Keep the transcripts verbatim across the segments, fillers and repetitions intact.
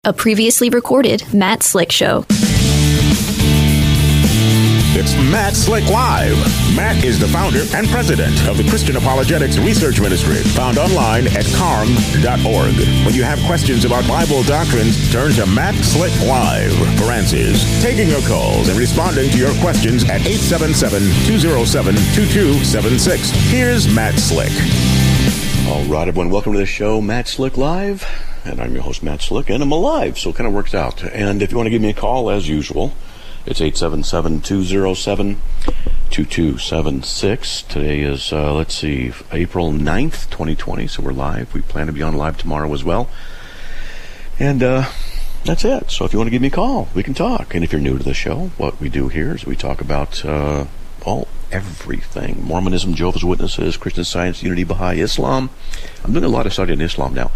a previously recorded Matt Slick Show. It's Matt Slick Live. Matt is the founder and president of the Christian Apologetics Research Ministry, found online at carm dot org. When you have questions about Bible doctrines, turn to Matt Slick Live for answers. Taking your calls and responding to your questions at eight seven seven, two oh seven, two two seven six. Here's Matt Slick. All right, everyone, welcome to the show, Matt Slick Live. And I'm your host, Matt Slick, and I'm alive, so it kind of works out. And if you want to give me a call, as usual, it's eight seven seven, two oh seven, two two seven six. Today is, uh, let's see, April ninth, twenty twenty, so we're live. We plan to be on live tomorrow as well. And uh, that's it. So if you want to give me a call, we can talk. And if you're new to the show, what we do here is we talk about uh, all everything. Mormonism, Jehovah's Witnesses, Christian Science, Unity, Baha'i, Islam. I'm doing a lot of study in Islam now.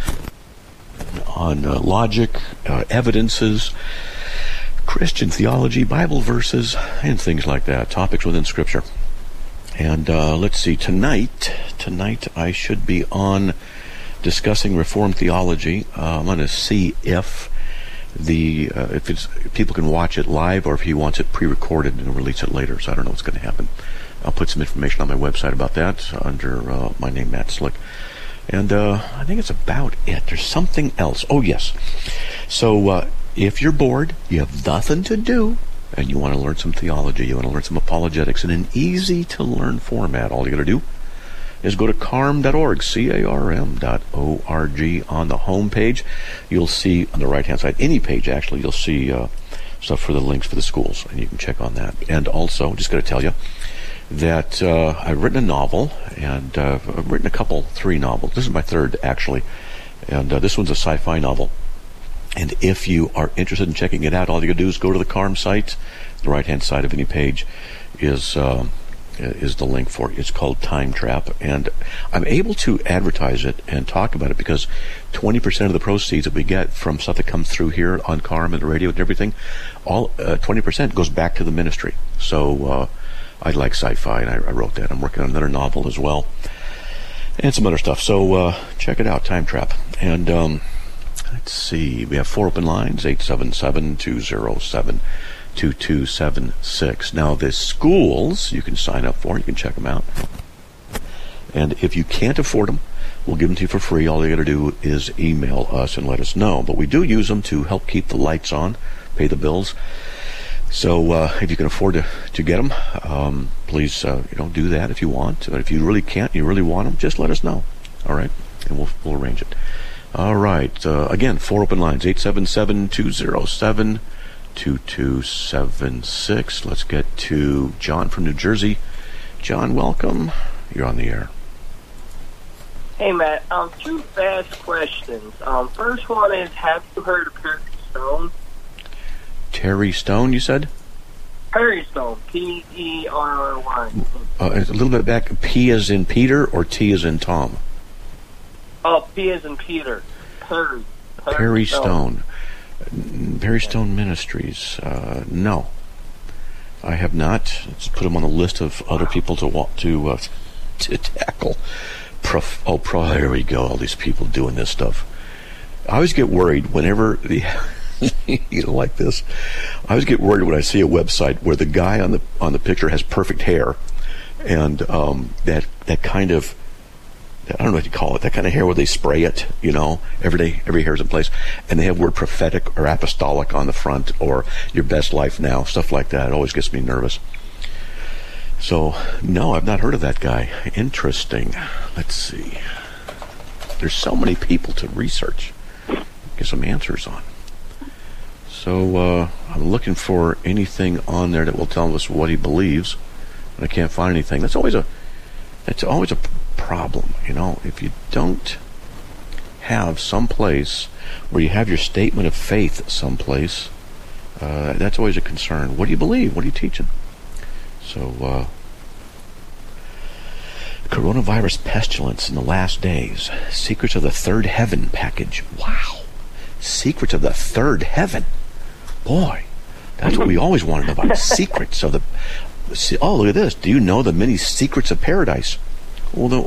On uh, logic, uh, evidences, Christian theology, Bible verses, and things like that. Topics within Scripture. And uh, let's see, tonight, tonight I should be on discussing Reformed theology. Uh, I'm going to see if the uh, if it's if people can watch it live or if he wants it pre-recorded and release it later. So I don't know what's going to happen. I'll put some information on my website about that under uh, my name, Matt Slick. And uh, I think it's about it. There's something else. Oh, yes. So uh, if you're bored, you have nothing to do, and you want to learn some theology, you want to learn some apologetics in an easy-to-learn format, all you got to do is go to carm dot org, C A R M dot O R G. On the home page, you'll see on the right-hand side, any page actually, you'll see uh, stuff for the links for the schools, and you can check on that. And also, just got to tell you that uh, I've written a novel, and uh, I've written a couple, three novels. This is my third, actually, and uh, this one's a sci-fi novel. And if you are interested in checking it out, all you got to do is go to the Carm site. The right-hand side of any page is uh, is the link for it. It's called Time Trap, and I'm able to advertise it and talk about it because twenty percent of the proceeds that we get from stuff that comes through here on Carm and the radio and everything, all uh, twenty percent goes back to the ministry. So uh, I like sci-fi, and I, I wrote that. I'm working on another novel as well, and some other stuff. So uh, check it out, Time Trap. And um, let's see, we have four open lines, eight seven seven, two oh seven, two two seven six. Now, the schools you can sign up for. You can check them out. And if you can't afford them, we'll give them to you for free. All you got to do is email us and let us know. But we do use them to help keep the lights on, pay the bills. So uh, if you can afford to, to get them, um, please uh, you know, do that if you want. But if you really can't, you really want them, just let us know. All right? And we'll, we'll arrange it. All right. Uh, again, four open lines, eight seven seven, two oh seven, two two seven six. Let's get to John from New Jersey. John, welcome. You're on the air. Hey, Matt. Um, two fast questions. Um, first one is, have you heard of Perry Stone? Terry Stone, you said? Perry Stone, P E R R Y. Uh, a little bit back, P as in Peter or T as in Tom? Oh, P as in Peter. Perry. Perry, Perry Stone. Stone. Perry Stone Ministries. Uh, no. I have not. Let's put him on the list of other people to want to uh, to tackle. Prof, oh, pro, there we go. All these people doing this stuff. I always get worried whenever the... you know, like this. I always get worried when I see a website where the guy on the on the picture has perfect hair, and um, that that kind of, I don't know what you call it, that kind of hair where they spray it, you know, every day, every hair's in place, and they have word prophetic or apostolic on the front, or your best life now, stuff like that. It always gets me nervous. So, no, I've not heard of that guy. Interesting. Let's see. There's so many people to research, get some answers on. So uh, I'm looking for anything on there that will tell us what he believes, and I can't find anything. That's always a that's always a problem, you know. If you don't have some place where you have your statement of faith someplace, uh, that's always a concern. What do you believe? What are you teaching? So, uh, coronavirus pestilence in the last days. Secrets of the Third Heaven package. Wow. Secrets of the Third Heaven. Boy, that's what we always wanted to know about. Secrets of the... Oh, look at this. Do you know the many secrets of paradise? Well, the,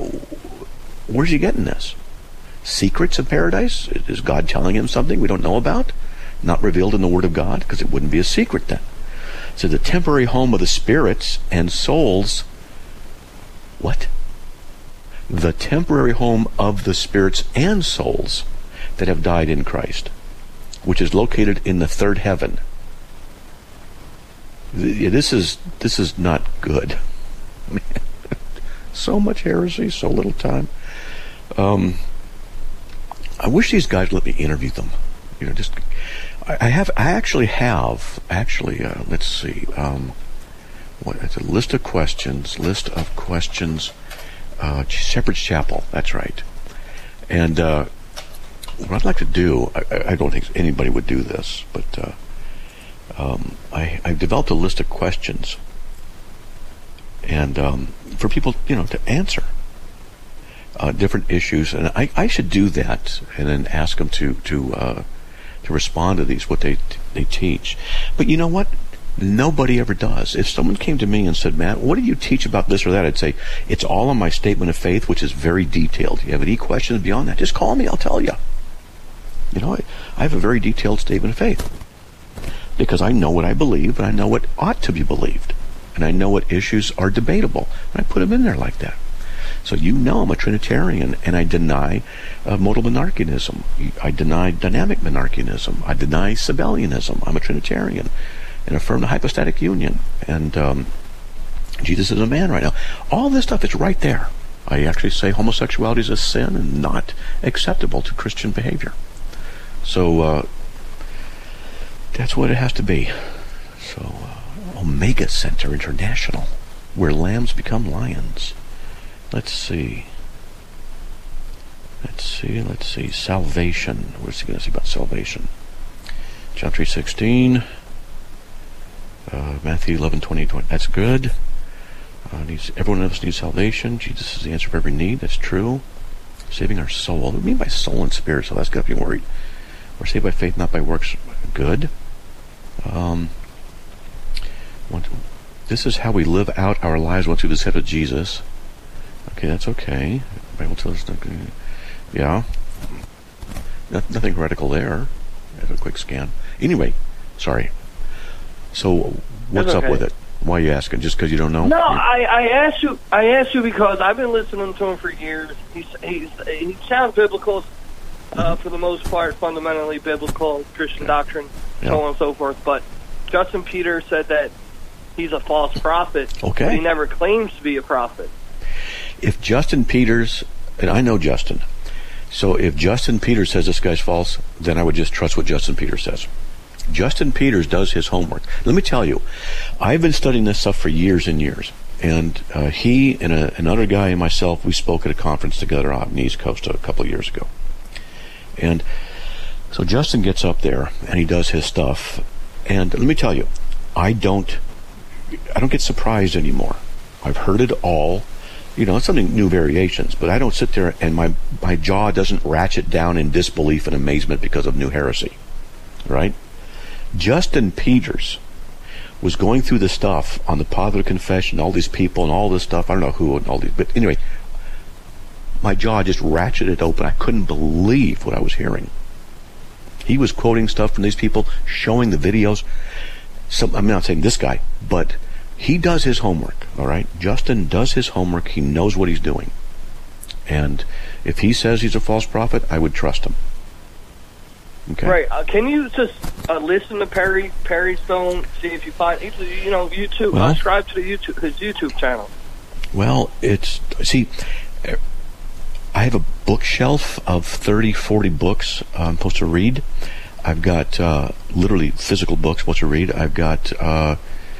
where's he getting this? Secrets of paradise? Is God telling him something we don't know about? not revealed in the Word of God? Because it wouldn't be a secret then. It says the temporary home of the spirits and souls. What? The temporary home of the spirits and souls that have died in Christ, which is located in the third heaven. This is this is not good. Man, so much heresy, so little time. Um, I wish these guys let me interview them. You know, just I, I have. I actually have. Actually, uh, let's see. Um, what? It's a list of questions. List of questions. Uh, Shepherd's Chapel. That's right. And uh, what I'd like to do, I, I don't think anybody would do this, but uh, um, I, I've developed a list of questions, and um, for people, you know, to answer uh, different issues, and I, I should do that, and then ask them to to uh, to respond to these, what they they teach. But you know what? Nobody ever does. If someone came to me and said, Matt, what do you teach about this or that? I'd say, it's all on my statement of faith, which is very detailed. You have any questions beyond that, just call me, I'll tell you. You know, I, I have a very detailed statement of faith. Because I know what I believe, and I know what ought to be believed. And I know what issues are debatable. And I put them in there like that. So you know I'm a Trinitarian, and I deny uh, modal monarchianism. I deny dynamic monarchianism. I deny Sabellianism. I'm a Trinitarian. And affirm the hypostatic union. And um, Jesus is a man right now. All this stuff is right there. I actually say homosexuality is a sin and not acceptable to Christian behavior. So uh, that's what it has to be. So uh, Omega Center International, where lambs become lions. Let's see. Let's see. Let's see. Salvation. What's he going to say about salvation? John three sixteen. Uh, Matthew eleven, twenty, twenty. That's good. Uh, needs, everyone else needs salvation. Jesus is the answer for every need. That's true. Saving our soul. What do we mean by soul and spirit? So that's got to be worried. We're saved by faith, not by works. Good. Um, what, this is how we live out our lives once we've accepted Jesus. Okay, that's okay. The Bible tells us. Yeah. No, nothing heretical there. Have a quick scan. Anyway, sorry. So, what's okay. up with it? Why are you asking? Just because you don't know? No, I, I asked you. I asked you because I've been listening to him for years. He's, he's he sounds biblical, uh, for the most part, fundamentally biblical Christian yeah. doctrine, yeah. so on and so forth. But Justin Peter said that he's a false prophet. Okay. But he never claims to be a prophet. If Justin Peters, and I know Justin, so if Justin Peters says this guy's false, then I would just trust what Justin Peters says. Justin Peters does his homework. Let me tell you, I've been studying this stuff for years and years. And uh, he and a, another guy and myself, we spoke at a conference together out in the East Coast a couple of years ago. And so Justin gets up there and he does his stuff. And let me tell you, I don't, I don't get surprised anymore. I've heard it all. You know, it's something new variations, but I don't sit there and my, my jaw doesn't ratchet down in disbelief and amazement because of new heresy. Right? Justin Peters was going through the stuff on the Popular Confession, all these people and all this stuff. I don't know who and all these, but anyway, my jaw just ratcheted open. I couldn't believe what I was hearing. He was quoting stuff from these people, showing the videos. Some, I'm not saying this guy, but he does his homework, all right? Justin does his homework. He knows what he's doing. And if he says he's a false prophet, I would trust him. Okay. Right. Uh, can you just uh, listen to Perry Perry Stone? See if you find, you know, YouTube. Well, subscribe to the YouTube his YouTube channel. Well, it's see, I have a bookshelf of thirty, forty books I'm supposed to read. I've got uh, literally physical books supposed to read. I've got uh,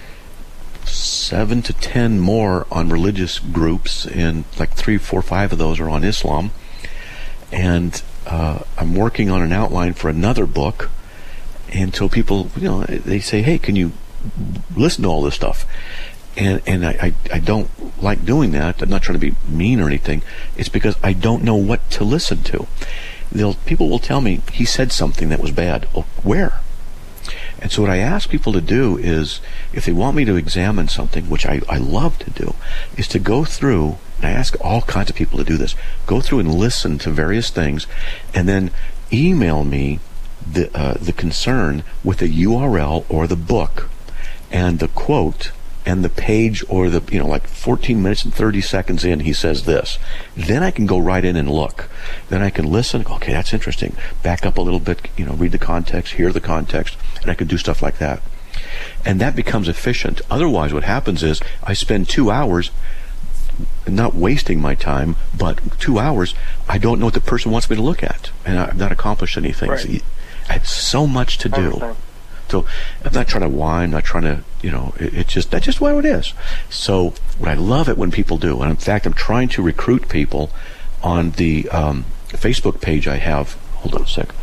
seven to ten more on religious groups, and like three, four, five of those are on Islam, and. Uh, I'm working on an outline for another book, and so people, you know, they say, "Hey, can you listen to all this stuff?" And and I, I, I don't like doing that. I'm not trying to be mean or anything. It's because I don't know what to listen to. They'll people will tell me he said something that was bad. Oh, where? And so what I ask people to do is, if they want me to examine something, which I, I love to do, is to go through, and I ask all kinds of people to do this, go through and listen to various things, and then email me the uh, the concern with the U R L or the book and the quote and the page or the, you know, like fourteen minutes and thirty seconds in, he says this. Then I can go right in and look. Then I can listen. Okay, that's interesting. Back up a little bit, you know, read the context, hear the context, and I can do stuff like that. And that becomes efficient. Otherwise, what happens is I spend two hours not wasting my time, but two hours, I don't know what the person wants me to look at, and I've not accomplished anything. Right. So I have so much to do. So I'm not trying to whine, not trying to, you know, it, it's just, that's just what it is. So what I love it when people do, and in fact, I'm trying to recruit people on the um, Facebook page I have. Hold on a sec.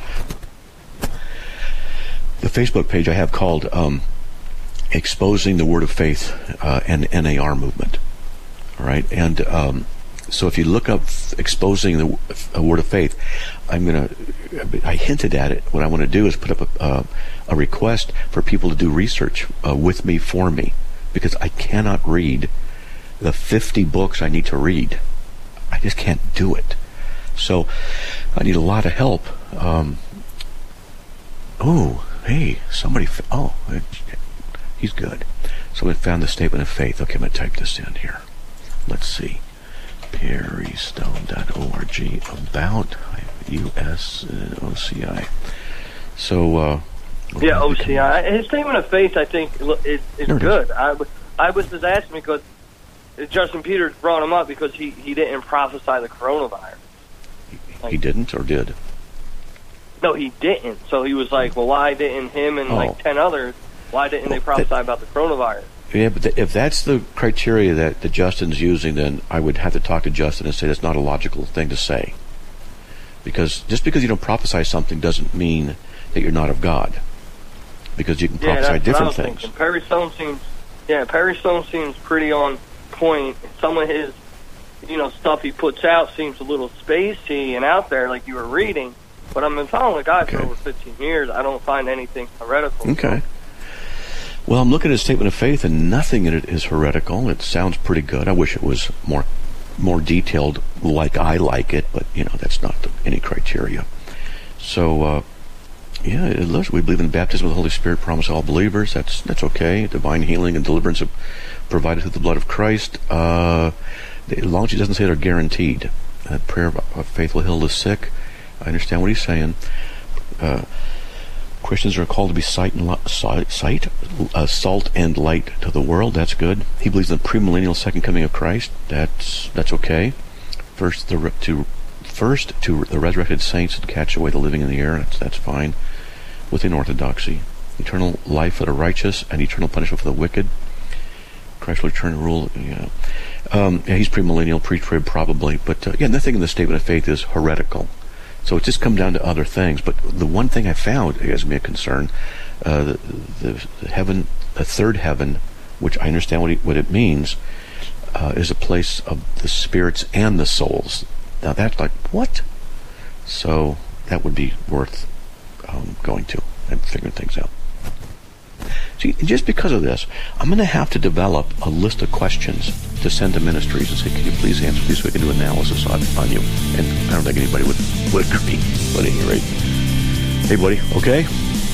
The Facebook page I have called um, Exposing the Word of Faith uh, and N A R Movement. All right, and um, so if you look up Exposing the uh, Word of Faith, I'm going to, I hinted at it. What I want to do is put up a, uh, a request for people to do research uh, with me, for me, because I cannot read the fifty books I need to read. I just can't do it. So I need a lot of help. Um, oh, hey, somebody, fa- oh, he's good. Somebody found the Statement of Faith. Okay, I'm going to type this in here. Let's see. perry stone dot org about U S uh, O C I. So, uh, yeah, O C I. His Statement of Faith, I think, is, is good. Is. I, I was just asking because Justin Peters brought him up because he, he didn't prophesy the coronavirus. He, like, he didn't or did? No, he didn't. So he was like, well, why didn't him and oh. like ten others, why didn't well, they prophesy that, about the coronavirus? Yeah, but th- if that's the criteria that, that Justin's using, then I would have to talk to Justin and say that's not a logical thing to say. Because just because you don't prophesy something doesn't mean that you're not of God. Because you can yeah, prophesy that's different what I was things. Thinking. Perry Stone seems, yeah, Perry Stone seems pretty on point. Some of his, you know, stuff he puts out seems a little spacey and out there, like you were reading. But I've been following the guy okay. for over fifteen years. I don't find anything heretical. Okay. Well, I'm looking at his Statement of Faith, and nothing in it is heretical. It sounds pretty good. I wish it was more more detailed like I like it, but, you know, that's not the, any criteria. So, uh, yeah, it looks, we believe in the baptism of the Holy Spirit, promise to all believers. That's that's okay. Divine healing and deliverance provided through the blood of Christ. Uh, as long as he doesn't say they're guaranteed. Uh, prayer of faith will heal the sick. I understand what he's saying. Uh, Christians are called to be sight and li- sight, uh, salt and light to the world. That's good. He believes in the premillennial second coming of Christ. That's that's okay. First, the re- to first to the resurrected saints and catch away the living in the air. That's that's fine. Within orthodoxy, eternal life for the righteous and eternal punishment for the wicked. Christ will return and rule. Yeah, um, yeah he's premillennial, pre-trib probably, but uh, yeah, nothing in the Statement of Faith is heretical. So it just comes down to other things. But the one thing I found as me a concern, uh, the, the, the heaven, a third heaven, which I understand what, he, what it means, uh, is a place of the spirits and the souls. Now that's like, what? So that would be worth um, going to and figuring things out. See, just because of this, I'm going to have to develop a list of questions to send to ministries and say, can you please answer these so we can do analysis on, on you? And I don't think anybody would, would agree, but at any rate. Hey, buddy, okay?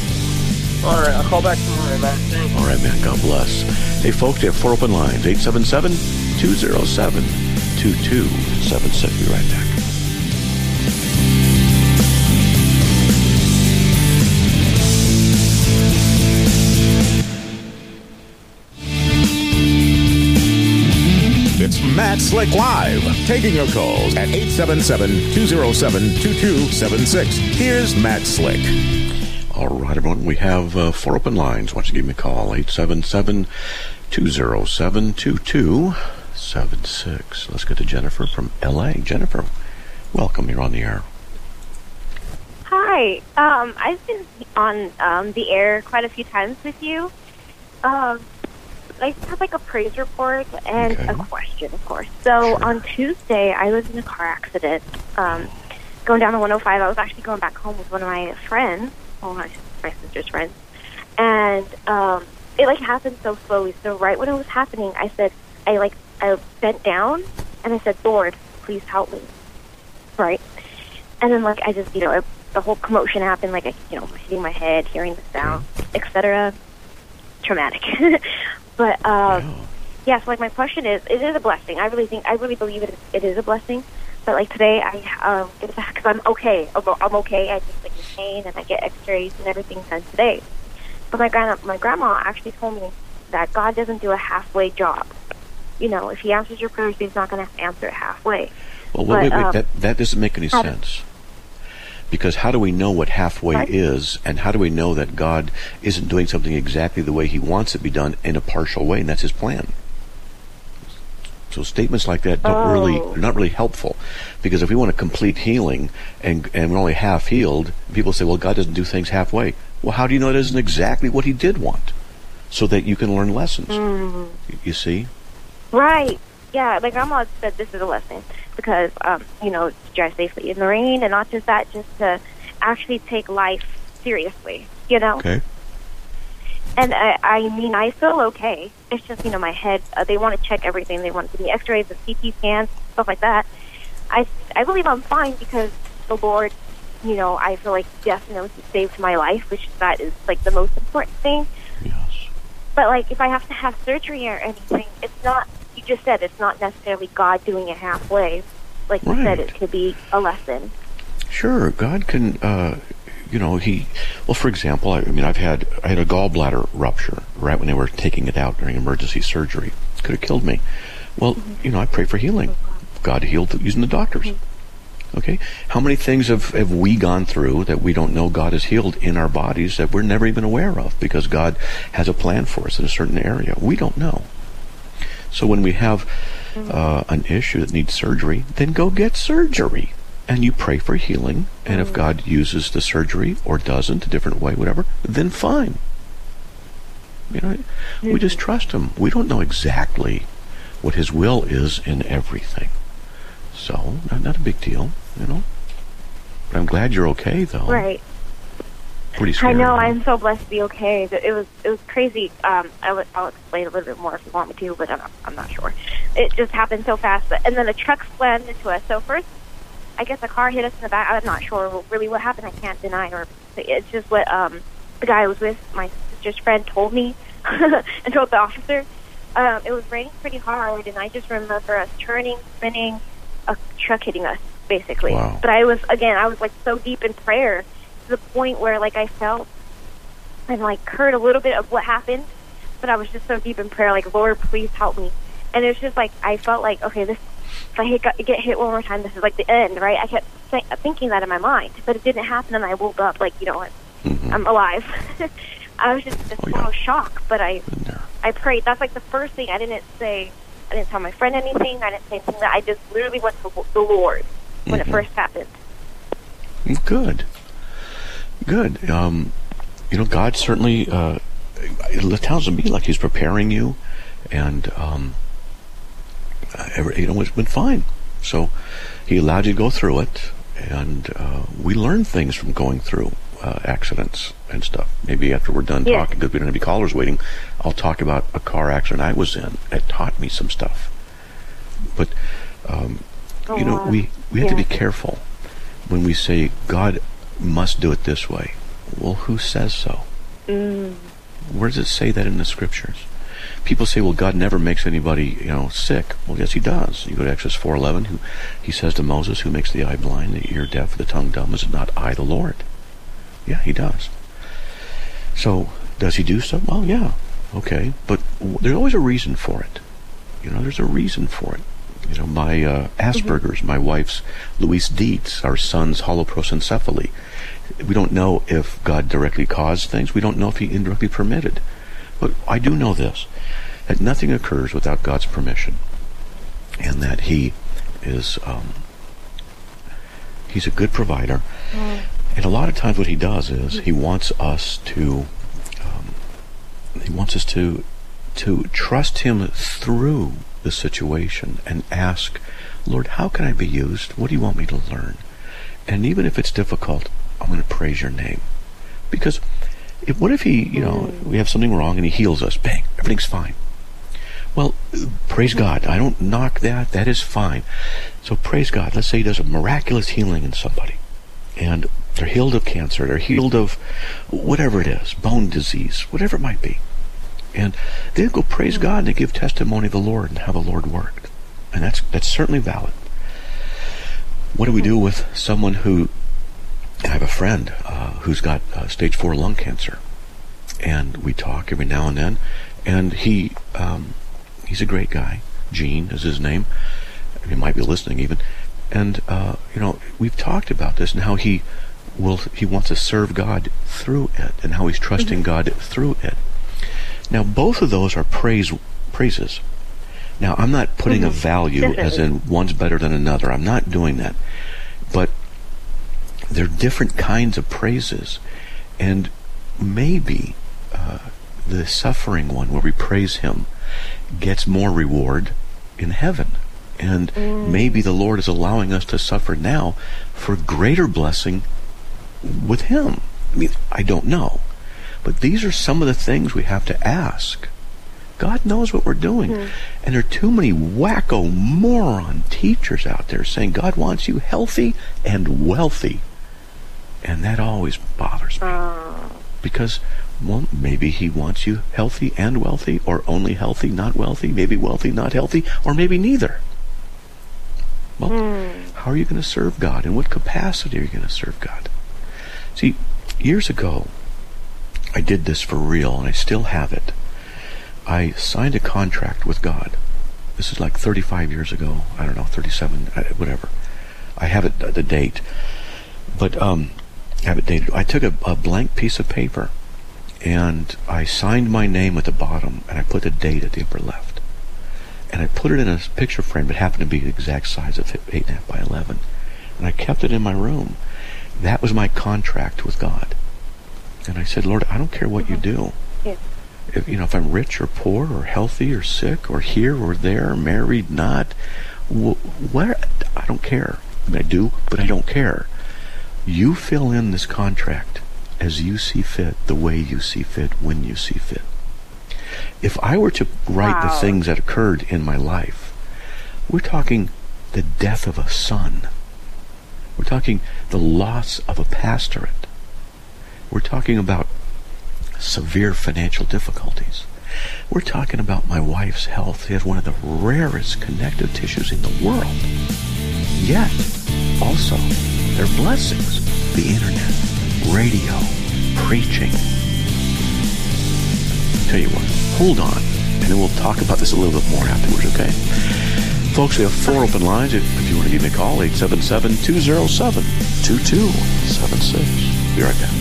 All right, I'll call back tomorrow, man. Thanks. All right, man, God bless. Hey, folks, we have four open lines, eight seven seven, two oh seven, two two seven six. Be right back. It's Matt Slick Live, taking your calls at eight seven seven, two oh seven, two two seven six. Here's Matt Slick. All right, everyone, we have uh, four open lines. Why don't you give me a call, eight seven seven, two oh seven, two two seven six. Let's get to Jennifer from L A. Jennifer, welcome. You're on the air. Hi. Um, I've been on um, the air quite a few times with you. Um, I have like a praise report and okay. a question, of course. So sure. On Tuesday, I was in a car accident um, going down the one oh five. I was actually going back home with one of my friends, well, my, my sister's friends, and um, it like happened so slowly. So right when it was happening, I said, I like I bent down and I said, Lord, please help me. Right, and then like I just you know I, the whole commotion happened, like, I, you know, hitting my head, hearing the sound, et cetera. Traumatic. But, um, yeah. yeah, so, like, my question is, it is a blessing. I really think, I really believe it is, it is a blessing. But, like, today, I, um, get back, because I'm okay. I'm, I'm okay. I just, like, in pain, and I get x-rays and everything done today. But my grandma, my grandma actually told me that God doesn't do a halfway job. You know, if he answers your prayers, he's not going to answer it halfway. Well, wait, but, wait, wait. Um, that, that doesn't make any sense. Because how do we know what halfway right? is, and how do we know that God isn't doing something exactly the way he wants it to be done in a partial way, and that's his plan? So statements like that don't oh. really, they're not really helpful. Because if we want a complete healing, and, and we're only half healed, people say, well, God doesn't do things halfway. Well, how do you know it isn't exactly what he did want? So that you can learn lessons. Mm. You see? Right. Yeah, my grandma said this is a lesson because, um, you know, to drive safely in the rain, and not just that, just to actually take life seriously, you know? Okay. And I, I mean, I feel okay. It's just, you know, my head, uh, they want to check everything. They want to give me x-rays and C T scans, stuff like that. I, I believe I'm fine because the Lord, you know, I feel like definitely saved my life, which that is, like, the most important thing. Yes. But, like, if I have to have surgery or anything, it's not, you just said, it's not necessarily God doing it halfway. Like you right. said, it could be a lesson. Sure. God can, uh, you know, he, well, for example, I, I mean, I've had, I had a gallbladder rupture right when they were taking it out during emergency surgery. It could have killed me. Well, mm-hmm. you know, I pray for healing. Mm-hmm. God healed using the doctors. Mm-hmm. Okay? How many things have, have we gone through that we don't know God has healed in our bodies that we're never even aware of because God has a plan for us in a certain area? We don't know. So when we have uh, an issue that needs surgery, then go get surgery. And you pray for healing. And if God uses the surgery or doesn't, a different way, whatever, then fine. You know, mm-hmm. we just trust him. We don't know exactly what his will is in everything. So, not, not a big deal, you know. But I'm glad you're okay, though. Right. Pretty scary. I know. I'm so blessed to be okay. It was it was crazy. Um, I'll, I'll explain a little bit more if you want me to, but I'm not, I'm not sure. It just happened so fast. But, and then a truck slammed into us. So first, I guess a car hit us in the back. I'm not sure really what happened. I can't deny, or it's just what um, the guy I was with, my sister's friend, told me and told the officer. Um, it was raining pretty hard, and I just remember us turning, spinning, a truck hitting us, basically. Wow. But I was, again, I was like so deep in prayer to the point where like I felt and like heard a little bit of what happened, but I was just so deep in prayer, like, Lord, please help me. And it was just like, I felt like, okay, this, if I hit, get hit one more time, this is like the end, right? I kept th- thinking that in my mind, but it didn't happen, and I woke up like, you know what, mm-hmm. I'm alive. I was just in oh, yeah. shock, but I I prayed. That's like the first thing. I didn't say, I didn't tell my friend anything. I didn't say anything. That I just literally went to the Lord when mm-hmm. it first happened. Good. Good. Um, you know, God certainly, uh, it sounds to me like he's preparing you, and, um, every, you know, it's been fine. So he allowed you to go through it, and uh, we learn things from going through uh, accidents and stuff. Maybe after we're done yeah. talking, because we don't have any callers waiting, I'll talk about a car accident I was in that taught me some stuff. But, um, oh, you know, wow. we, we have yeah. to be careful when we say, God must do it this way. Well, who says so? Mm. Where does it say that in the scriptures? People say, well, God never makes anybody, you know, sick. Well, yes, he does. You go to Exodus four eleven, who he says to Moses, who makes the eye blind, the ear deaf, the tongue dumb, is it not I, the Lord? Yeah, he does. So, does he do so? Well, yeah. Okay. But w- there's always a reason for it. You know, there's a reason for it. You know, my uh, Asperger's, mm-hmm. my wife's Louise Dietz, our son's holoprosencephaly. We don't know if God directly caused things. We don't know if he indirectly permitted. But I do know this, that nothing occurs without God's permission. And that he is, um, he's a good provider. Mm. And a lot of times what he does is he wants us to, um, he wants us to, to trust him through the situation and ask, Lord, how can I be used? What do you want me to learn? And even if it's difficult, I'm going to praise your name. Because if, what if he, you know, we have something wrong and he heals us, bang, everything's fine. Well, praise God. I don't knock that. That is fine. So praise God. Let's say he does a miraculous healing in somebody. And They're healed of cancer. They're healed of whatever it is, bone disease, whatever it might be. And they go praise God and they give testimony of the Lord and how the Lord worked. And that's that's certainly valid. What do we do with someone who, I have a friend uh, who's got uh, stage four lung cancer. And we talk every now and then. And he um, he's a great guy. Gene is his name. He might be listening even. And, uh, you know, we've talked about this and how he will, he wants to serve God through it and how he's trusting mm-hmm. God through it. Now, both of those are praise praises. Now, I'm not putting mm-hmm. a value Definitely. as in one's better than another. I'm not doing that. But they're different kinds of praises. And maybe uh, the suffering one where we praise him gets more reward in heaven. And mm. maybe the Lord is allowing us to suffer now for greater blessing with him. I mean, I don't know. But these are some of the things we have to ask. God knows what we're doing. Mm. And there are too many wacko moron teachers out there saying God wants you healthy and wealthy. And that always bothers me. Uh. Because, well, maybe he wants you healthy and wealthy, or only healthy, not wealthy, maybe wealthy, not healthy, or maybe neither. Well, mm. how are you going to serve God? In what capacity are you going to serve God? See, years ago, I did this for real, and I still have it. I signed a contract with God. This is like thirty-five years ago. I don't know, thirty-seven, whatever. I have it, the date. But um, I have it dated. I took a, a blank piece of paper, and I signed my name at the bottom, and I put the date at the upper left. And I put it in a picture frame that happened to be the exact size of eight and a half by eleven. And I kept it in my room. That was my contract with God. And I said, Lord, I don't care what mm-hmm. you do. Yeah. If, you know, if I'm rich or poor or healthy or sick or here or there, married, not, wh- where, I don't care. I mean, I do, but I don't care. You fill in this contract as you see fit, the way you see fit, when you see fit. If I were to write wow. the things that occurred in my life, we're talking the death of a son. We're talking the loss of a pastorate. We're talking about severe financial difficulties. We're talking about my wife's health. She has one of the rarest connective tissues in the world. Yet, also, there are blessings. The internet, radio, preaching. Tell you what, hold on, and then we'll talk about this a little bit more afterwards, okay? Folks, we have four open lines. If you want to give me a call, eight seven seven, two oh seven, two two seven six. Be right back.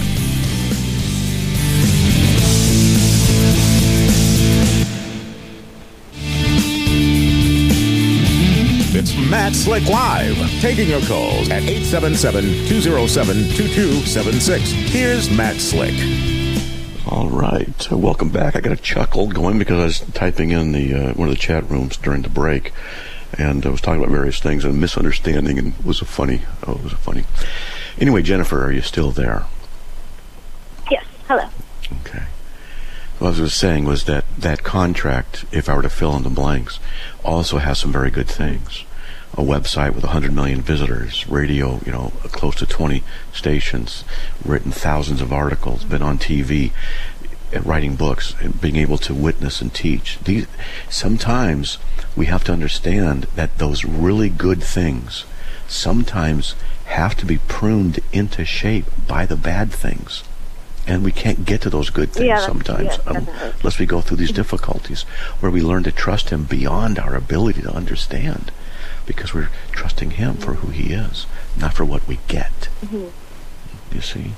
It's Matt Slick Live, taking your calls at eight seven seven, two oh seven, two two seven six. Here's Matt Slick. All right. Uh, welcome back. I got a chuckle going because I was typing in the uh, one of the chat rooms during the break, and I was talking about various things and misunderstanding, and it was a funny, oh, it was a funny. Anyway, Jennifer, are you still there? Yes. Hello. Okay. What I was saying was that that contract, if I were to fill in the blanks, also has some very good things. A website with one hundred million visitors, radio, you know, close to twenty stations, written thousands of articles, been on T V, writing books, and being able to witness and teach. These, sometimes we have to understand that those really good things sometimes have to be pruned into shape by the bad things. And we can't get to those good things yeah, sometimes yeah, um, unless we go through these difficulties where we learn to trust him beyond our ability to understand, because we're trusting him mm-hmm. for who he is, not for what we get. Mm-hmm. You see?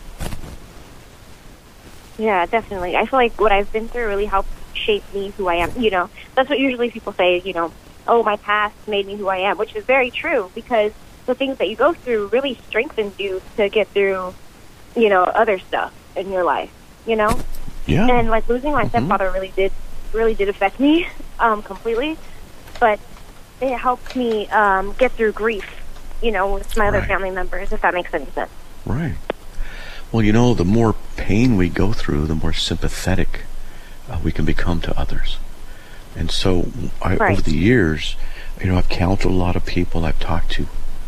Yeah, definitely. I feel like what I've been through really helped shape me who I am. You know, that's what usually people say, you know, oh, my past made me who I am, which is very true, because the things that you go through really strengthens you to get through, you know, other stuff in your life, you know? Yeah. And like losing my mm-hmm. stepfather really did really did affect me um, completely, but it helped me um, get through grief, you know, with my other right. family members, if that makes any sense. Right. Well, you know, the more pain we go through, the more sympathetic uh, we can become to others. And so I, right. over the years, you know, I've counseled a lot of people. I've talked to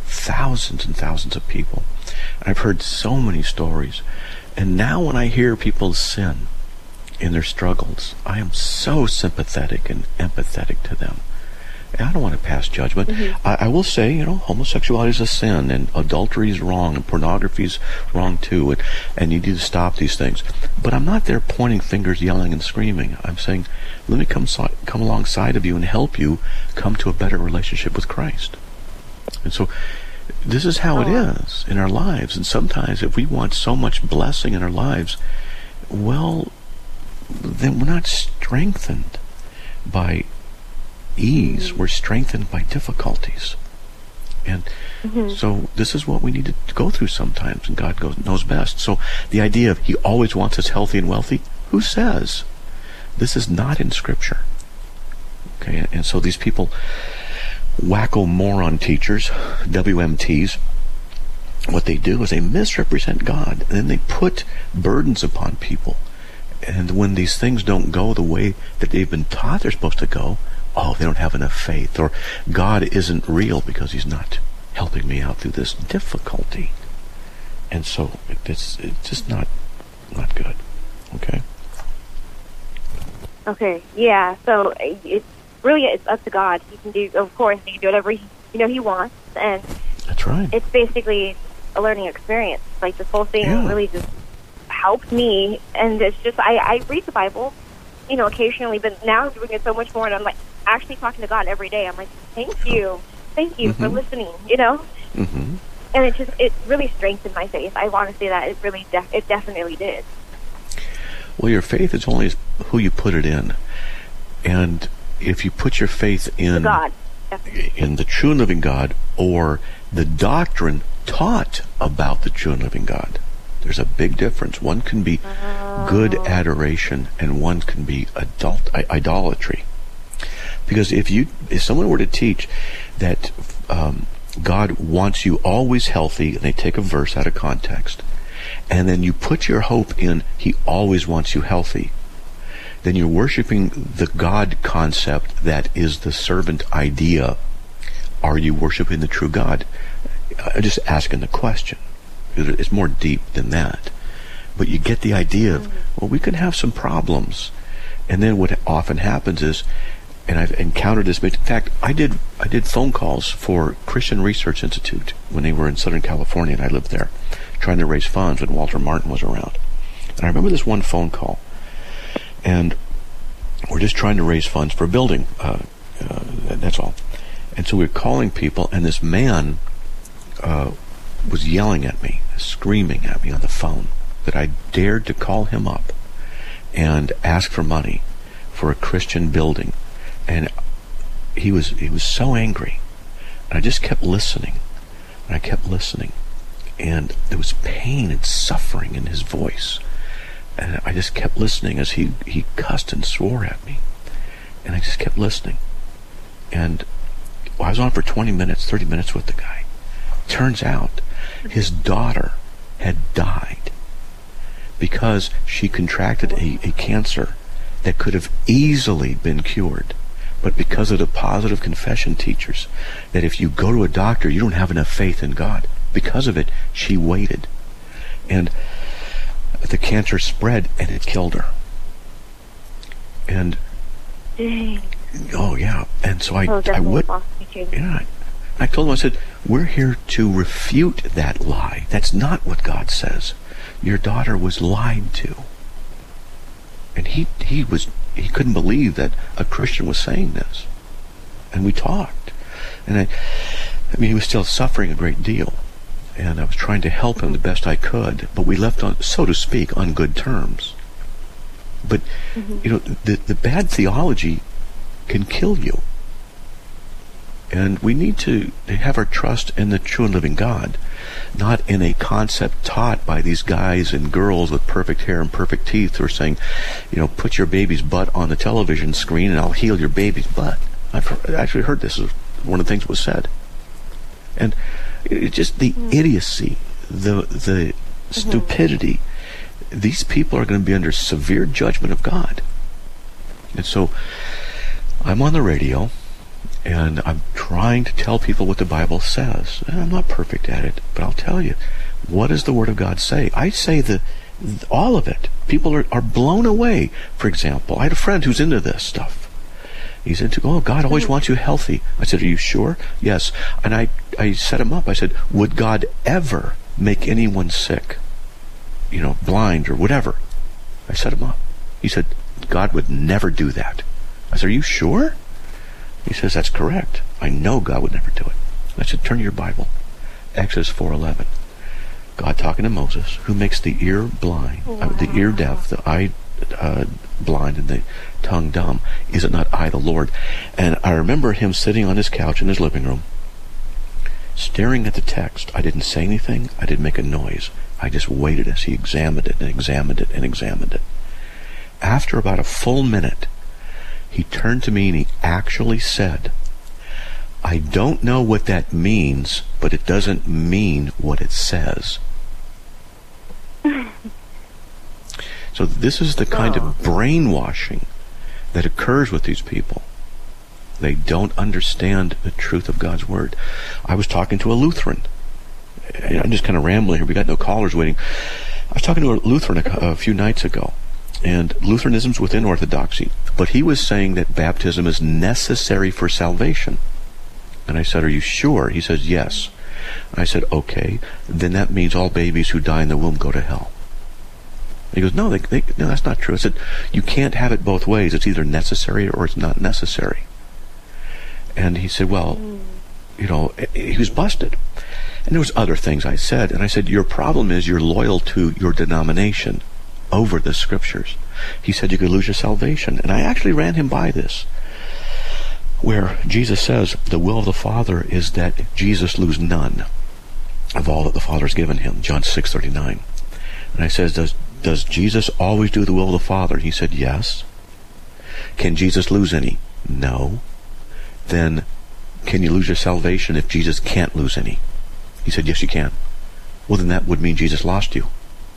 thousands and thousands of people. I've heard so many stories. And now when I hear people sin in their struggles, I am so sympathetic and empathetic to them. And I don't want to pass judgment. Mm-hmm. I, I will say, you know, homosexuality is a sin, and adultery is wrong, and pornography is wrong too, and, and you need to stop these things. But I'm not there pointing fingers, yelling and screaming. I'm saying, let me come so, come alongside of you and help you come to a better relationship with Christ. And so this is how it is in our lives. And sometimes if we want so much blessing in our lives, well, then we're not strengthened by ease. Mm-hmm. We're strengthened by difficulties. And mm-hmm. so this is what we need to go through sometimes, and God goes, knows best. So the idea of He always wants us healthy and wealthy, who says? This is not in Scripture. Okay, and so these people, wacko moron teachers, W M Ts, what they do is they misrepresent God, and then they put burdens upon people. And when these things don't go the way that they've been taught they're supposed to go, oh, they don't have enough faith, or God isn't real because He's not helping me out through this difficulty. And so it's, it's just not not good. Okay? Okay, yeah, so it's really, it's up to God. He can do, of course, He can do whatever he, you know, He wants, and that's right. It's basically a learning experience. Like, this whole thing yeah. really just helped me, and it's just, I, I read the Bible, you know, occasionally, but now I'm doing it so much more, and I'm like actually talking to God every day. I'm like, thank you, thank you mm-hmm. for listening, you know. Mm-hmm. And it just, it really strengthened my faith. I want to say that it really, def- it definitely did. Well, your faith is only who you put it in, and if you put your faith in God, in the true and living God, or the doctrine taught about the true and living God, there's a big difference. One can be oh. good adoration, and one can be adult I- idolatry. Because if you, if someone were to teach that um, God wants you always healthy, and they take a verse out of context, and then you put your hope in He always wants you healthy, then you're worshiping the God concept that is the servant idea. Are you worshiping the true God? I'm just asking the question. It's more deep than that. But you get the idea of, well, we can have some problems. And then what often happens is, and I've encountered this, but in fact, I did I did phone calls for Christian Research Institute when they were in Southern California, and I lived there, trying to raise funds when Walter Martin was around. And I remember this one phone call, and we're just trying to raise funds for a building. Uh, uh, that's all. And so we were calling people, and this man uh, was yelling at me, screaming at me on the phone that I dared to call him up and ask for money for a Christian building. And he was he was so angry. And I just kept listening. And I kept listening. And there was pain and suffering in his voice. And I just kept listening as he, he cussed and swore at me. And I just kept listening. And well, I was on for twenty minutes, thirty minutes with the guy. Turns out his daughter had died because she contracted a, a cancer that could have easily been cured. But because of the positive confession teachers, that if you go to a doctor, you don't have enough faith in God. Because of it, she waited. And the cancer spread, and it killed her. And Dang. oh yeah, and so I, oh, I would, yeah. I, I told him, I said, we're here to refute that lie. That's not what God says. Your daughter was lied to, and he he was he couldn't believe that a Christian was saying this. And we talked, and I, I mean, he was still suffering a great deal. And I was trying to help him the best I could, but we left on, so to speak, on good terms. But, mm-hmm. you know, the, the bad theology can kill you. And we need to have our trust in the true and living God, not in a concept taught by these guys and girls with perfect hair and perfect teeth who are saying, you know, put your baby's butt on the television screen and I'll heal your baby's butt. I've actually heard this is one of the things that was said. And it's just the mm. idiocy, the the mm-hmm. stupidity. These people are going to be under severe judgment of God. And so I'm on the radio, And I'm trying to tell people what the Bible says. And I'm not perfect at it, but I'll tell you. What does the Word of God say? I say the all of it. People are, are blown away. For example, I had a friend who's into this stuff. He's into, oh, God always wants you healthy. I said, are you sure? Yes. And I, I set him up. I said, would God ever make anyone sick? You know, blind or whatever. I set him up. He said, God would never do that. I said, are you sure? He says, that's correct. I know God would never do it. I said, turn to your Bible. Exodus four eleven. God talking to Moses, who makes the ear blind, wow. uh, the ear deaf, the eye uh, blind, and the tongue dumb. Is it not I, the Lord? And I remember him sitting on his couch in his living room, staring at the text. I didn't say anything. I didn't make a noise. I just waited as he examined it and examined it and examined it. After about a full minute, he turned to me and he actually said, I don't know what that means, but it doesn't mean what it says. So this is the kind oh. of brainwashing that occurs with these people. They don't understand the truth of God's Word. I was talking to a Lutheran. I'm just kind of rambling here. We got no callers waiting. I was talking to a Lutheran a, a few nights ago, and Lutheranism's within Orthodoxy, but he was saying that baptism is necessary for salvation. And I said, are you sure? He says, yes. I said, okay, then that means all babies who die in the womb go to hell. He goes, no, they, they, no, that's not true. I said, you can't have it both ways. It's either necessary or it's not necessary. And he said, well, mm. you know, he was busted. And there was other things I said. And I said, your problem is you're loyal to your denomination over the Scriptures. He said you could lose your salvation. And I actually ran him by this, where Jesus says the will of the Father is that Jesus lose none of all that the Father has given him, John six thirty-nine. And I said, does, does Jesus always do the will of the Father? He said, yes. Can Jesus lose any? No. Then can you lose your salvation if Jesus can't lose any? He said, yes, you can. Well, then that would mean Jesus lost you.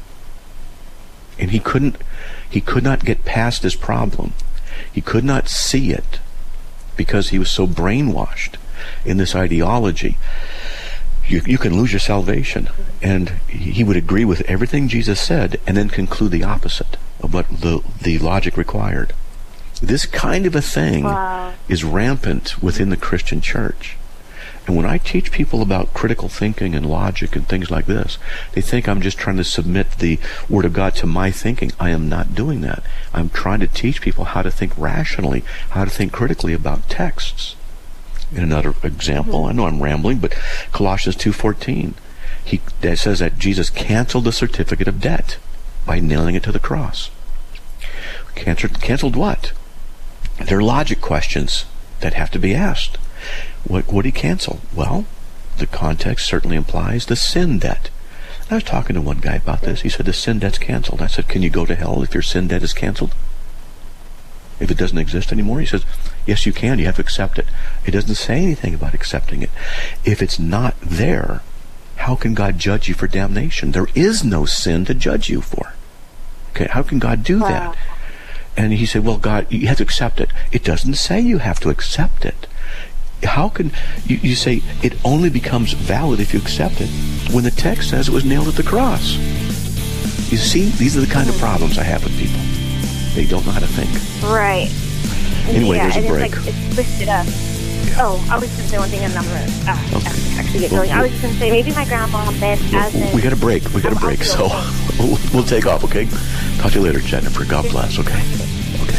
And he couldn't, he could not get past this problem. He could not see it because he was so brainwashed in this ideology. You, you can lose your salvation. And he would agree with everything Jesus said and then conclude the opposite of what the, the logic required. This kind of a thing wow. is rampant within the Christian church. And when I teach people about critical thinking and logic and things like this, they think I'm just trying to submit the Word of God to my thinking. I am not doing that. I'm trying to teach people how to think rationally, how to think critically about texts. In another example, mm-hmm. I know I'm rambling, but Colossians two fourteen, he that says that Jesus canceled the certificate of debt by nailing it to the cross. Canceled, canceled what? There are logic questions that have to be asked. What would he cancel? Well, the context certainly implies the sin debt. And I was talking to one guy about this. He said, the sin debt's canceled. I said, can you go to hell if your sin debt is canceled? If it doesn't exist anymore? He says, yes, you can. You have to accept it. It doesn't say anything about accepting it. If it's not there, how can God judge you for damnation? There is no sin to judge you for. Okay, how can God do wow. that? And he said, well, God, you have to accept it. It doesn't say you have to accept it. How can you, you say it only becomes valid if you accept it when the text says it was nailed at the cross? You see, these are the kind of problems I have with people. They don't know how to think. Right. Anyway, yeah, there's a break. It's, like, it's twisted up. Yeah. Oh, I was going to say one thing, and I'm going to uh, okay. actually get going. Well, I was going to say maybe my grandma meant well, as in... We got a break. We got a break, so we'll, we'll take off, okay? Talk to you later, Jennifer. God bless, okay? Okay.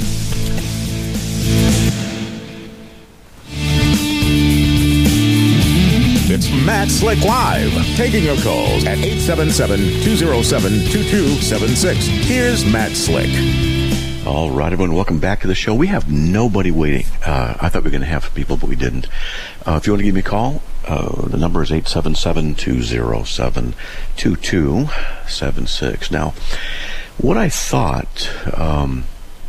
It's Matt Slick Live, taking your calls at eight seven seven, two oh seven, two two seven six. Here's Matt Slick. All right, everyone, welcome back to the show. We have nobody waiting. Uh, I thought we were going to have people, but we didn't. Uh, if you want to give me a call, uh, the number is eight seven seven, two oh seven, two two seven six. Now, what I thought... Um,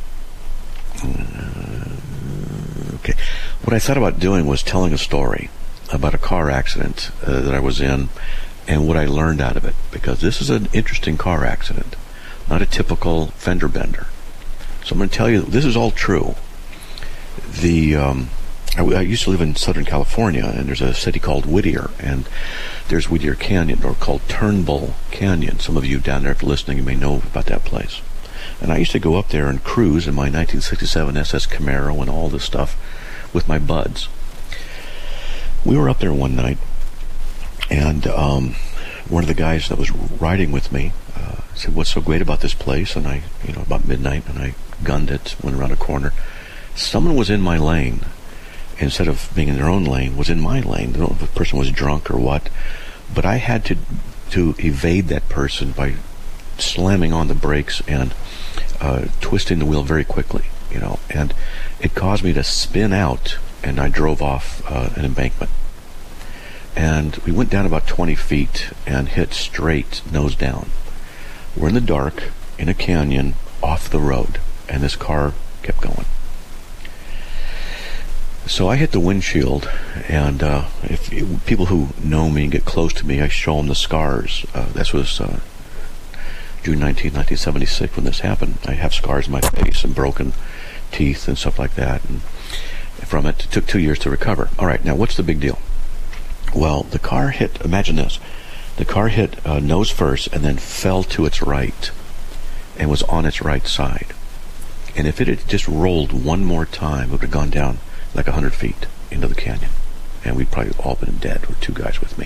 uh, okay, what I thought about doing was telling a story about a car accident uh, that I was in and what I learned out of it, because this is an interesting car accident, not a typical fender bender. So I'm going to tell you, this is all true. The um, I, I used to live in Southern California, and there's a city called Whittier, and there's Whittier Canyon, or called Turnbull Canyon. Some of you down there, if you're listening, you may know about that place. And I used to go up there and cruise in my nineteen sixty-seven S S Camaro and all this stuff with my buds. We were up there one night, and um, one of the guys that was riding with me uh, said, "What's so great about this place?" And I, you know, about midnight, and I gunned it, went around a corner. Someone was in my lane. Instead of being in their own lane, was in my lane. I don't know if the person was drunk or what, but I had to to evade that person by slamming on the brakes and uh, twisting the wheel very quickly, you know, and it caused me to spin out, and I drove off uh, an embankment. And we went down about twenty feet and hit straight, nose down. We're in the dark, in a canyon, off the road, and this car kept going. So I hit the windshield, and uh, if, if people who know me and get close to me, I show them the scars. Uh, this was uh, June nineteenth, nineteen seventy-six when this happened. I have scars on my face and broken teeth and stuff like that. And from it, it took two years to recover. All right, now what's the big deal? Well, the car hit, imagine this, the car hit uh, nose first and then fell to its right and was on its right side. And if it had just rolled one more time, it would have gone down like a hundred feet into the canyon, and we'd probably all been dead, with two guys with me.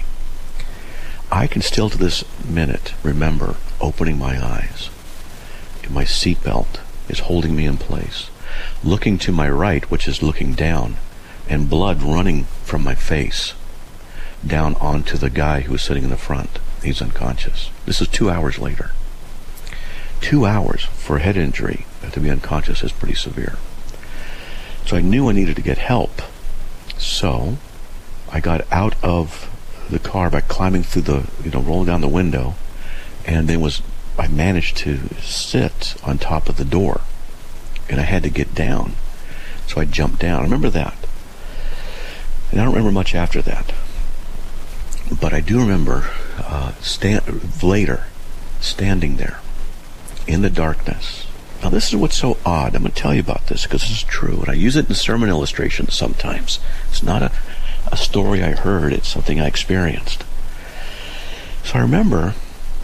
I can still to this minute remember opening my eyes, and my seatbelt is holding me in place, looking to my right, which is looking down, and blood running from my face down onto the guy who was sitting in the front. He's unconscious. This is two hours later. Two hours for a head injury to be unconscious is pretty severe. So I knew I needed to get help. So I got out of the car by climbing through the, you know, rolling down the window, and then was, I managed to sit on top of the door, and I had to get down. So I jumped down. I remember that. And I don't remember much after that. But I do remember uh, stand, later standing there in the darkness. Now, this is what's so odd. I'm going to tell you about this because this is true, and I use it in sermon illustrations sometimes. It's not a, a story I heard. It's something I experienced. So I remember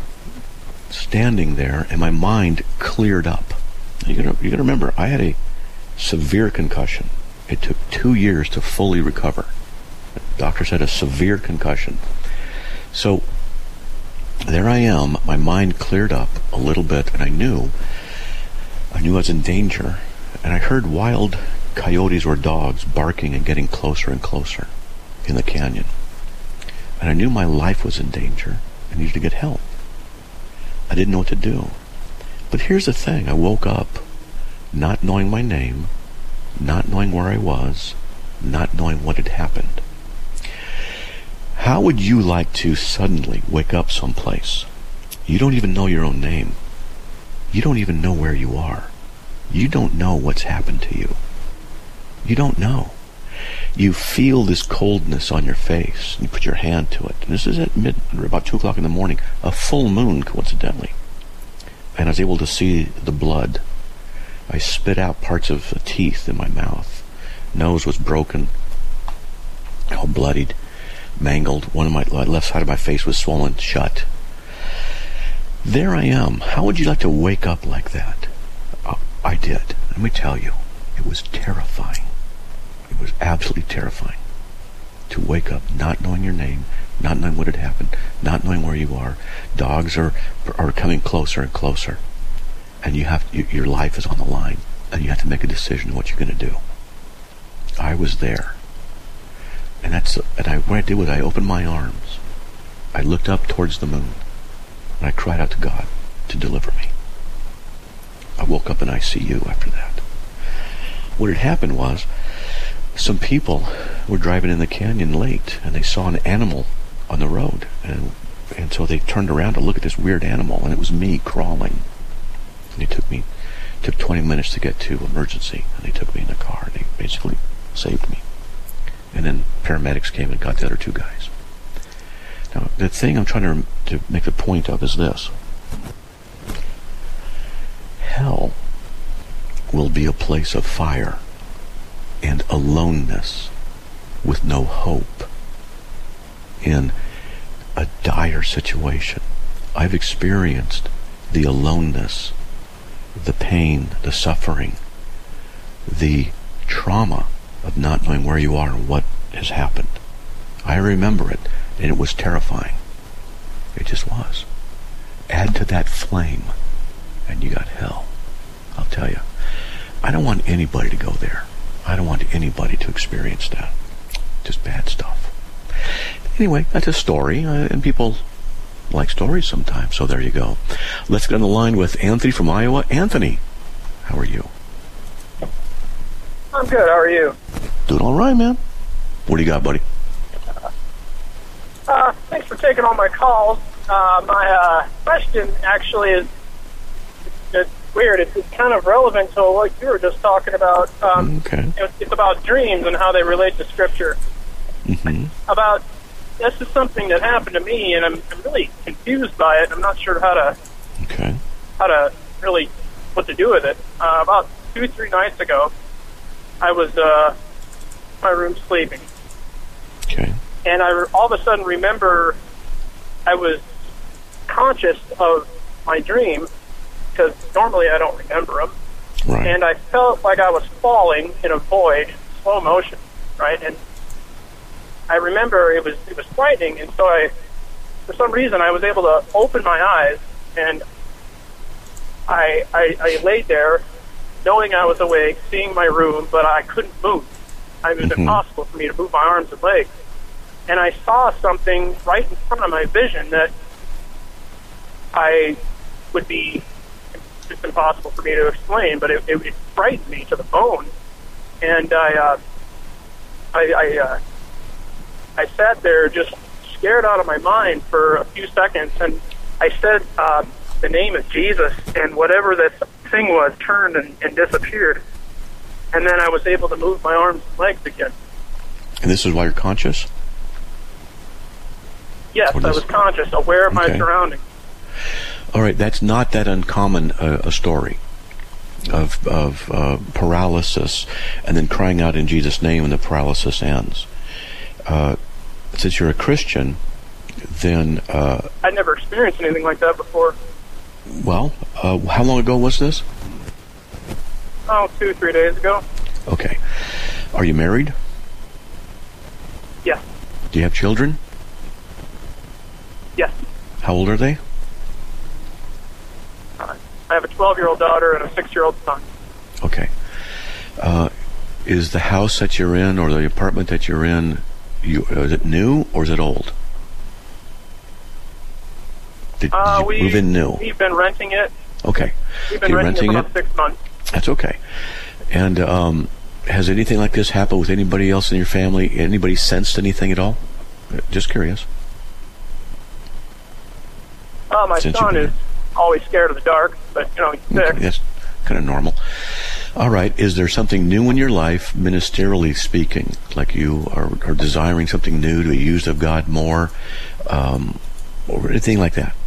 standing there, and my mind cleared up. You're going you're to remember, I had a severe concussion. It took two years to fully recover. The doctor said a severe concussion. So there I am. My mind cleared up a little bit, and I knew I knew I was in danger, and I heard wild coyotes or dogs barking and getting closer and closer in the canyon. And I knew my life was in danger. I needed to get help. I didn't know what to do. But here's the thing. I woke up not knowing my name, not knowing where I was, not knowing what had happened. How would you like to suddenly wake up someplace? You don't even know your own name. You don't even know where you are. You don't know what's happened to you. You don't know. You feel this coldness on your face, and you put your hand to it. And this is at mid, about two o'clock in the morning, a full moon, coincidentally. And I was able to see the blood. I spit out parts of the teeth in my mouth. Nose was broken, all bloodied, mangled. One of my left side of my face was swollen shut. There I am. How would you like to wake up like that? Uh, I did. Let me tell you, it was terrifying. It was absolutely terrifying to wake up not knowing your name, not knowing what had happened, not knowing where you are. Dogs are are coming closer and closer, and you have you, your life is on the line, and you have to make a decision of what you're going to do. I was there, and that's and I what I did was I opened my arms, I looked up towards the moon. And I cried out to God to deliver me. I woke up in I C U after that. What had happened was, some people were driving in the canyon late, and they saw an animal on the road. And and so they turned around to look at this weird animal, and it was me crawling. And they took me, took twenty minutes to get to emergency, and they took me in the car, and they basically saved me. And then paramedics came and got the other two guys. Now, the thing I'm trying to, to make the point of is this. Hell will be a place of fire and aloneness with no hope in a dire situation. I've experienced the aloneness, the pain, the suffering, the trauma of not knowing where you are and what has happened. I remember it, and it was terrifying. It just was. Add to that flame, and you got hell. I'll tell you. I don't want anybody to go there. I don't want anybody to experience that. Just bad stuff. Anyway, that's a story, uh, and people like stories sometimes, so there you go. Let's get on the line with Anthony from Iowa. Anthony, how are you? I'm good. How are you? Doing all right, man. What do you got, buddy? Uh, thanks for taking all my calls. Uh, my uh, question actually is it's weird. It's, it's kind of relevant to what you were just talking about. Um, okay. It's, it's about dreams and how they relate to Scripture. Mm-hmm. About this is something that happened to me, and I'm, I'm really confused by it. I'm not sure how to okay. how to really what to do with it. Uh, about two, three nights ago, I was uh, in my room sleeping. Okay. And I all of a sudden remember I was conscious of my dream, because normally I don't remember them. Right. And I felt like I was falling in a void, slow motion, right? And I remember it was it was frightening, and so I, for some reason, I was able to open my eyes, and I I, I laid there, knowing I was awake, seeing my room, but I couldn't move. I mean, it was Mm-hmm. impossible for me to move my arms and legs. And I saw something right in front of my vision that I would be, it's impossible for me to explain, but it, it, it frightened me to the bone. And I, uh, I, I, uh, I sat there just scared out of my mind for a few seconds, and I said uh, the name of Jesus, and whatever this thing was turned and, and disappeared. And then I was able to move my arms and legs again. And this is why you're conscious? Yes, I was conscious, aware of okay. my surroundings. All right, that's not that uncommon uh, a story of of uh, paralysis and then crying out in Jesus' name and the paralysis ends. Uh, since you're a Christian, then... Uh, I'd never experienced anything like that before. Well, uh, how long ago was this? Oh, two, three days ago. Okay. Are you married? Yes. Do you have children? Yes. How old are they? Uh, I have a twelve-year-old daughter and a six-year-old son. Okay. Uh, is the house that you're in or the apartment that you're in, you, uh, is it new or is it old? Did, uh, did you we, move in new? We've been renting it. Okay. We've been You're renting, renting it for about it? six months. That's okay. And um, has anything like this happened with anybody else in your family? Anybody sensed anything at all? Just curious. Uh, my Since son you've is been always scared of the dark, but, you know, he's sick. Okay, that's kind of normal. All right. Is there something new in your life, ministerially speaking, like you are, are desiring something new to be used of God more, um, or anything like that?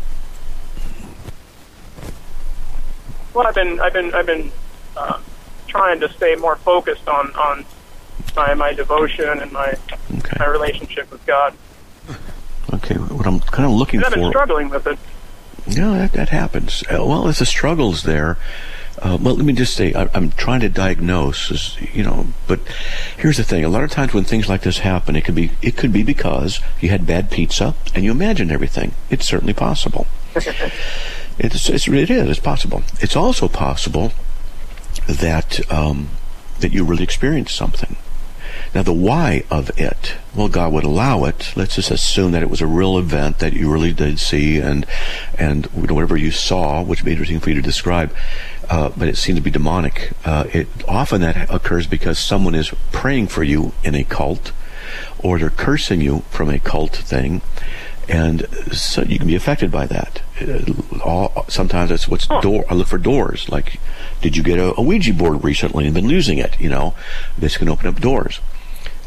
Well, I've been, I've been, I've been uh, trying to stay more focused on, on my, my devotion and my, okay. my relationship with God. Okay. What I'm kind of looking and I've for. been struggling with it. No, that, that happens. Uh, well, if the struggle's there, uh, well, let me just say, I, I'm trying to diagnose, as, you know, but here's the thing. A lot of times when things like this happen, it could be it could be because you had bad pizza and you imagined everything. It's certainly possible. it's, it's, it is. It's possible. It's also possible that um, that you really experienced something. Now, the why of it, well, God would allow it. Let's just assume that it was a real event that you really did see, and and whatever you saw, which would be interesting for you to describe, uh, but it seemed to be demonic. Uh, it often that occurs because someone is praying for you in a cult, or they're cursing you from a cult thing, and so you can be affected by that. Uh, all, sometimes that's what's huh. door. I look for doors. Like, did you get a, a Ouija board recently and been losing it? You know, this can open up doors.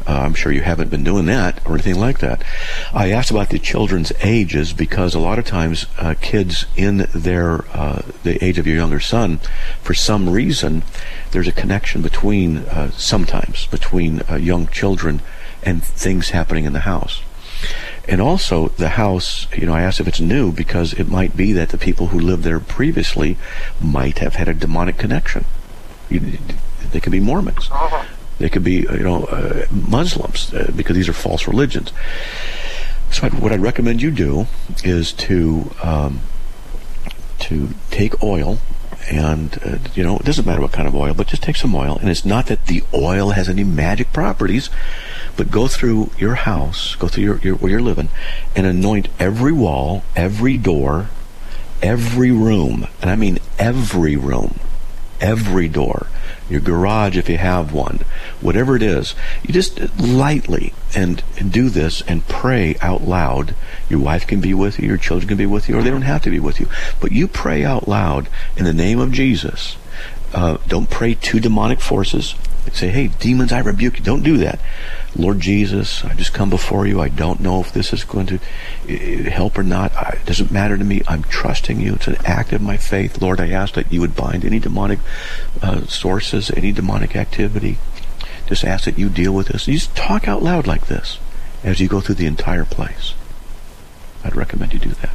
Uh, I'm sure you haven't been doing that or anything like that. I asked about the children's ages because a lot of times uh, kids in their uh, the age of your younger son, for some reason, there's a connection between uh, sometimes between uh, young children and things happening in the house. And also the house, you know, I asked if it's new because it might be that the people who lived there previously might have had a demonic connection. You, they could be Mormons. They could be, you know, uh, Muslims, uh, because these are false religions. So I'd, what I'd recommend you do is to um, to take oil, and uh, you know, it doesn't matter what kind of oil, but just take some oil. And it's not that the oil has any magic properties, but go through your house, go through your, your where you're living, and anoint every wall, every door, every room, and I mean every room, every door, your garage if you have one, whatever it is. You just lightly and, and do this and pray out loud. Your wife can be with you, your children can be with you, or they don't have to be with you. But you pray out loud in the name of Jesus. Uh, don't pray to demonic forces. Say, hey, demons, I rebuke you. Don't do that. Lord Jesus, I just come before you. I don't know if this is going to help or not. It doesn't matter to me. I'm trusting you. It's an act of my faith. Lord, I ask that you would bind any demonic uh, sources, any demonic activity. Just ask that you deal with this. You just talk out loud like this as you go through the entire place. I'd recommend you do that.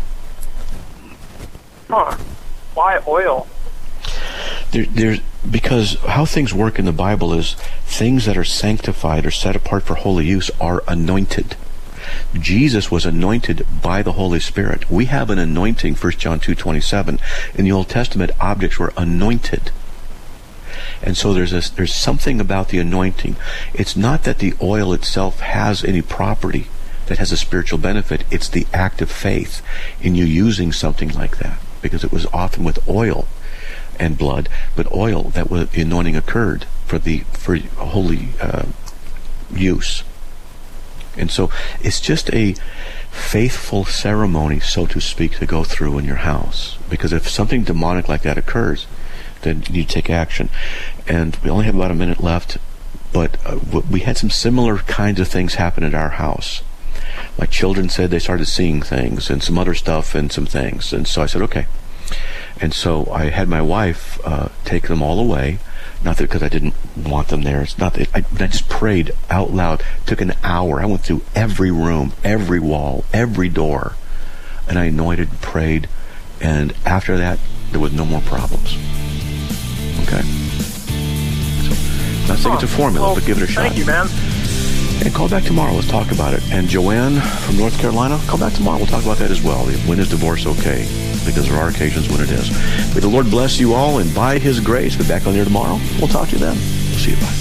Huh. Why oil? There, there's because how things work in the Bible is things that are sanctified or set apart for holy use are anointed. Jesus was anointed by the Holy Spirit. We have an anointing, First John two twenty-seven. In the Old Testament, objects were anointed. And so there's a, there's something about the anointing. It's not that the oil itself has any property that has a spiritual benefit. It's the act of faith in you using something like that. Because it was often with oil and blood, but oil that was, the anointing occurred for the for holy uh, use. And so it's just a faithful ceremony, so to speak, to go through in your house. Because if something demonic like that occurs, then you take action. And we only have about a minute left, but uh, we had some similar kinds of things happen at our house. My children said they started seeing things and some other stuff and some things. And so I said, okay. And so I had my wife uh, take them all away. Not that because I didn't want them there. It's not that I, I just prayed out loud. It took an hour. I went through every room, every wall, every door, and I anointed and prayed. And after that, there was no more problems. Okay. So, not saying it's a formula, well, but give it a shot. Thank you, man. And call back tomorrow. Let's talk about it. And Joanne from North Carolina, call back tomorrow. We'll talk about that as well. When is divorce okay? Because there are occasions when it is. May the Lord bless you all, and by His grace, be back on here tomorrow. We'll talk to you then. We'll see you. Bye.